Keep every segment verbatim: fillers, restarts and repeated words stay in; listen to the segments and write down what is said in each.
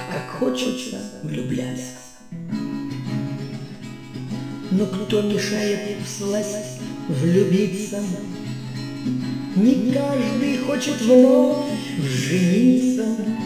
Ах, как хочется влюбляться. Но кто мешает всласть влюбиться? Не каждый хочет вновь жениться.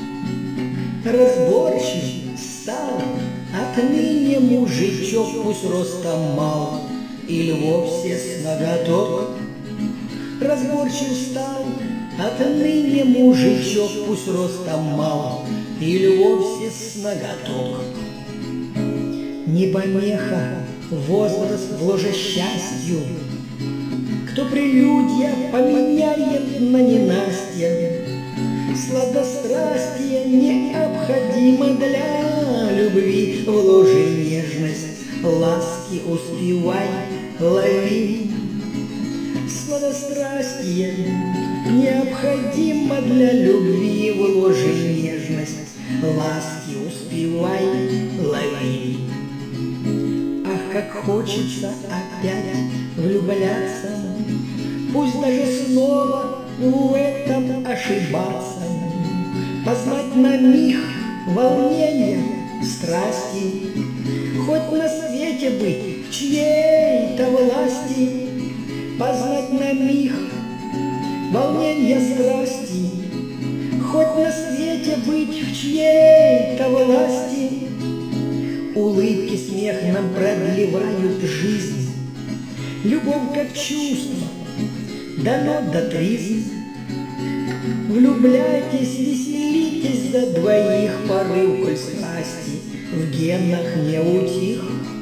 Разборчив стал отныне мужичок, пусть ростом мал или вовсе с ноготок. Разборчив стал отныне мужичок, пусть ростом мал или вовсе с ноготок. Не помеха возраст в ложе счастью, кто прелюдия поменяет на ненастье. Сладострастие необходимо для любви, в ложе нежность ласки успевай лови. Сладострастие необходимо для любви, в ложе нежность ласки успевай лови. Ах, как хочется опять влюбляться, пусть даже снова в этом ошибаться, познать на миг волнение страсти, хоть на свете быть в чьей-то власти, познать на миг волнение страсти, хоть на свете быть в чьей-то власти. Улыбки, смех нам продлевают жизнь, любовь как чувство дано до тризны. Влюбляйтесь, веселитесь за двоих, порыв, коль страсти в генах не утих.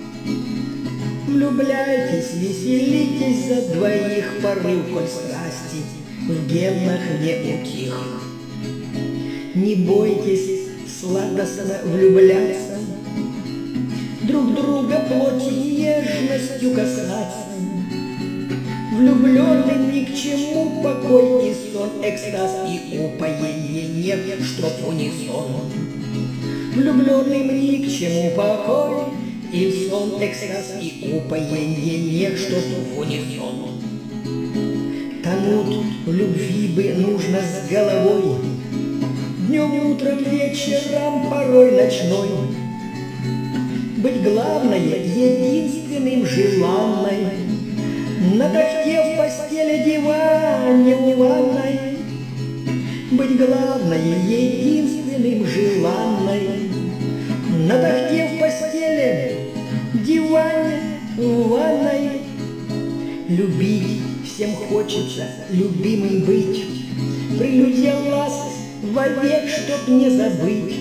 Влюбляйтесь, веселитесь за двоих, порыв, коль страсти в генах не утих. Не бойтесь сладостно влюбляться, друг друга плотью нежностью касаться. Влюбленным ни к чему покой и сон, экстаз и упоение нет, чтоб унисон. Влюбленным ни к чему покой и сон, экстаз и упоение нет, чтоб в унисон. Тонуть в любви бы нужно с головой, днем, утром, вечером, порой ночной. Быть главное, единственным желанной, на тахте в постели, диване у ванной. Быть главное, единственным желанной, на тахте в постели, диване у ванной. Любить всем хочется, любимым быть, прелюдия ласк вовек, чтоб не забыть.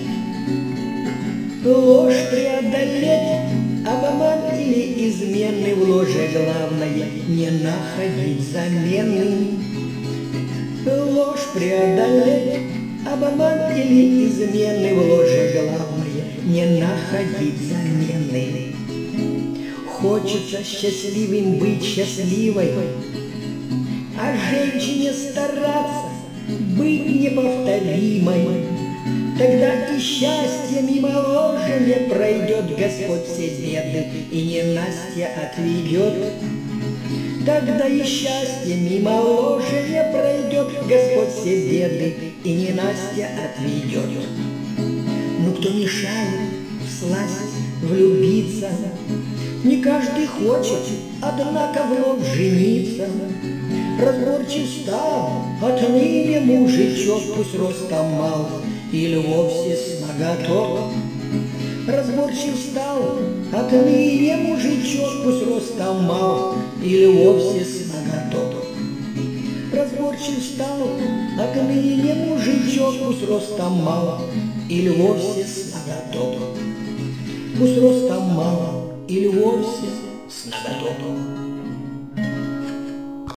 Ложь преодолеть, обман или измены, в ложе главное не находить замены. Ложь преодолеть, обман или измены, в ложе главное не находить замены. Хочется счастливым быть, счастливой, а женщине стараться быть неповторимой. Тогда и счастье мимо ложа не пройдет, Господь все беды и ненастья отведет. Тогда и счастье мимо ложа не пройдет, Господь все беды и ненастья отведет. Ну кто мешает всласть влюбиться? Не каждый хочет, однако вновь жениться. Разборчив стал отныне мужичок, пусть ростом мал или вовсе с ноготок. Разборчив стал отныне мужичок, пусть ростом мал или вовсе с ноготок. Разборчив стал отныне мужичок, пусть ростом мал или вовсе с ноготок. Пусть ростом мал или вовсе с ноготок.